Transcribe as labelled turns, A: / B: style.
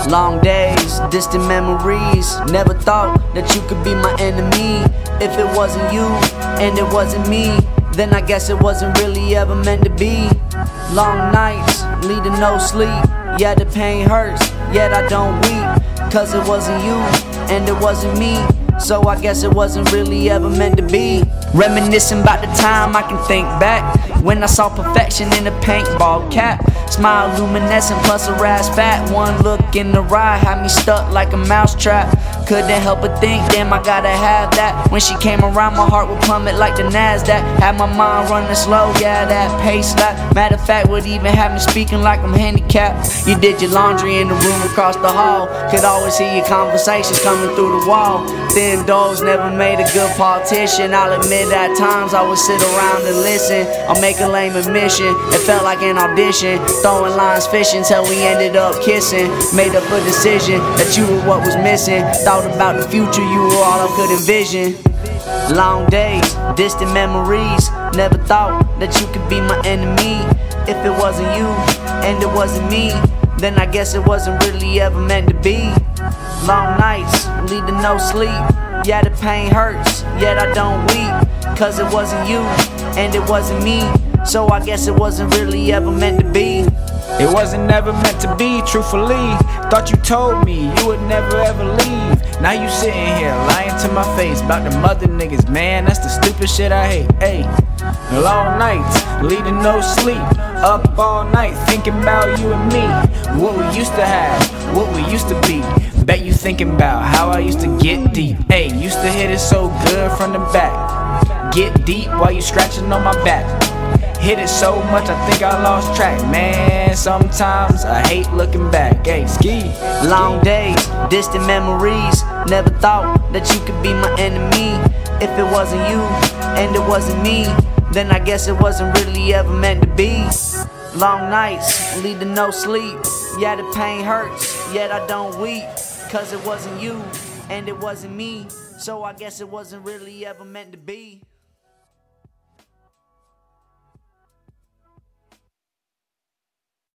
A: Long days, distant memories. Never thought that you could be my enemy. If it wasn't you and it wasn't me, then I guess it wasn't really ever meant to be. Long nights, lead to no sleep. Yeah, the pain hurts, yet I don't weep. Cause it wasn't you and it wasn't me, so I guess it wasn't really ever meant to be. Reminiscing about the time I can think back when I saw perfection in a paintball cap. Smile luminescent plus a ass fat. One look in the eye had me stuck like a mousetrap. Couldn't help but think, damn, I gotta have that. When she came around, my heart would plummet like the NASDAQ. Had my mind running slow, yeah, that pace slap. Matter of fact, would even have me speaking like I'm handicapped. You did your laundry in the room across the hall. Could always hear your conversations coming through the wall. Thin doors never made a good politician. I'll admit at times I would sit around and listen. I'll make a lame admission, it felt like an audition. Throwing lines fishing till we ended up kissing. Made up a decision that you were what was missing. Thought about the future, you were all I could envision. Long days, distant memories. Never thought that you could be my enemy. If it wasn't you and it wasn't me, then I guess it wasn't really ever meant to be. Long nights, lead to no sleep. Yeah, the pain hurts, yet I don't weep. Cause it wasn't you and it wasn't me, so I guess it wasn't really ever meant to be.
B: It wasn't never meant to be, truthfully. Thought you told me you would never ever leave. Now you sitting here lying to my face about the mother niggas, man, that's the stupid shit I hate. Ayy, long nights, leading no sleep. Up all night thinking about you and me. What we used to have, what we used to be. Bet you thinking about how I used to get deep. Ayy, used to hit it so good from the back. Get deep while you scratching on my back. Hit it so much I think I lost track. Man, sometimes I hate looking back. Hey, ski.
A: Long days, distant memories. Never thought that you could be my enemy. If it wasn't you and it wasn't me, then I guess it wasn't really ever meant to be. Long nights, lead to no sleep. Yeah, the pain hurts, yet I don't weep. Cause it wasn't you and it wasn't me, so I guess it wasn't really ever meant to be.